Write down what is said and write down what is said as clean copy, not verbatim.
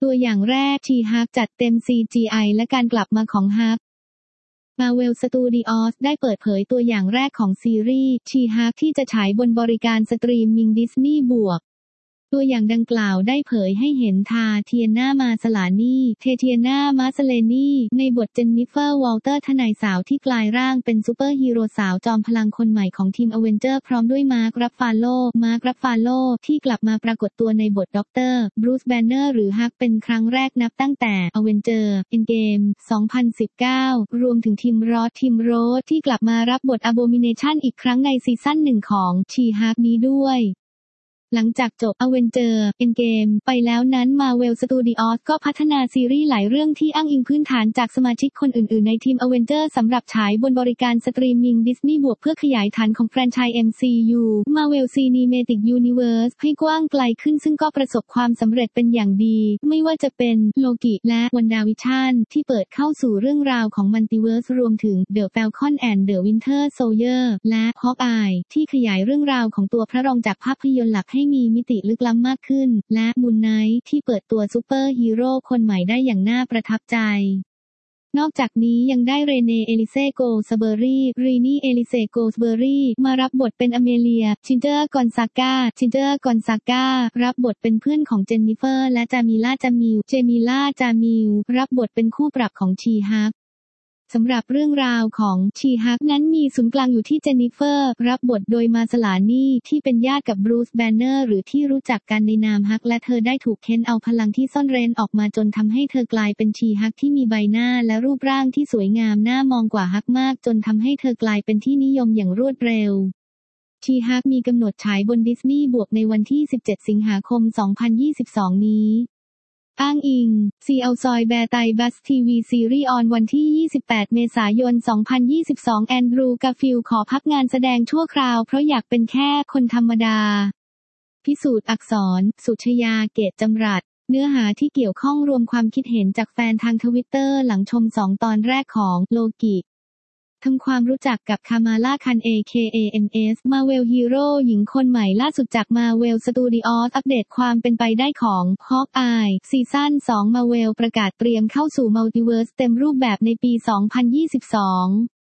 ตัวอย่างแรกชีฮักจัดเต็ม CGI และการกลับมาของฮักMarvel Studios ได้เปิดเผยตัวอย่างแรกของซีรีส์ชีฮักที่จะฉายบนบริการสตรีมมิ่งดิสนีย์บวกตัวอย่างดังกล่าวได้เผยให้เห็นเทียนามาสลานีเทียนามาสเลนีในบทเจนนิเฟอร์วอลเตอร์ทนายสาวที่กลายร่างเป็นซูเปอร์ฮีโร่สาวจอมพลังคนใหม่ของทีมอเวนเจอร์พร้อมด้วยมาร์ค รัฟฟาโลที่กลับมาปรากฏตัวในบทด็อกเตอร์บรูซ แบนเนอร์หรือฮักเป็นครั้งแรกนับตั้งแต่อเวนเจอร์ เอ็นเกม 2019 รวมถึงทีมโรสที่กลับมารับบทอโบมิเนชั่นอีกครั้งในซีซั่น1ของชีฮักนี้ด้วยหลังจากจบ Avenger Endgame ไปแล้วนั้น Marvel Studios ก็พัฒนาซีรีส์หลายเรื่องที่อ้างอิงพื้นฐานจากสมาชิกคนอื่นๆในทีม Avengers สำหรับฉายบนบริการสตรีมมิ่ง Disney บวกเพื่อขยายฐานของแฟรนไชส์ MCU Marvel Cinematic Universe ให้กว้างไกลขึ้นซึ่งก็ประสบความสำเร็จเป็นอย่างดีไม่ว่าจะเป็นโลกิและ WandaVision ที่เปิดเข้าสู่เรื่องราวของมัลติเวิร์สรวมถึง The Falcon and the Winter Soldier และ Hawkeye ที่ขยายเรื่องราวของตัวพระรองจากภาพยนตร์หลักให้มีมิติลึกล้ำมากขึ้นและมูนไนท์ที่เปิดตัวซูเปอร์ฮีโร่คนใหม่ได้อย่างน่าประทับใจนอกจากนี้ยังได้เรเน เอลิเซ โกลสเบอรี่มารับบทเป็นอเมเลียชินเจอร์กอนซาก้ารับบทเป็นเพื่อนของเจนนิเฟอร์และเจมิล่า จามิลรับบทเป็นคู่ปรับของชีฮักสำหรับเรื่องราวของชีฮักนั้นมีศูนย์กลางอยู่ที่เจนนิเฟอร์รับบทโดยมาสลานีที่เป็นญาติกับบรูซ แบนเนอร์หรือที่รู้จักกันในนามฮักและเธอได้ถูกเค้นเอาพลังที่ซ่อนเร้นออกมาจนทำให้เธอกลายเป็นชีฮักที่มีใบหน้าและรูปร่างที่สวยงามน่ามองกว่าฮักมากจนทำให้เธอกลายเป็นที่นิยมอย่างรวดเร็วชีฮักมีกำหนดฉายบนดิสนีย์บวกในวันที่17 สิงหาคม 2022 นี้อ้างอิง ซีเอาซอยแบร์ไตบัสทีวีซีรีส์ออนวันที่28 เมษายน 2022 แอนดรู กาฟิลขอพักงานแสดงชั่วคราวเพราะอยากเป็นแค่คนธรรมดาพิสูจน์อักษร สุชยา เกตจำรัดเนื้อหาที่เกี่ยวข้องรวมความคิดเห็นจากแฟนทางทวิตเตอร์หลังชม2 ตอนแรกของโลกิทำความรู้จักกับคามาลา คัน AKAMS Marvel Hero หญิงคนใหม่ล่าสุดจาก Marvel Studios อัปเดตความเป็นไปได้ของ Hawkeye ซีซั่น 2 Marvel ประกาศเตรียมเข้าสู่มัลติเวิร์สเต็มรูปแบบในปี 2022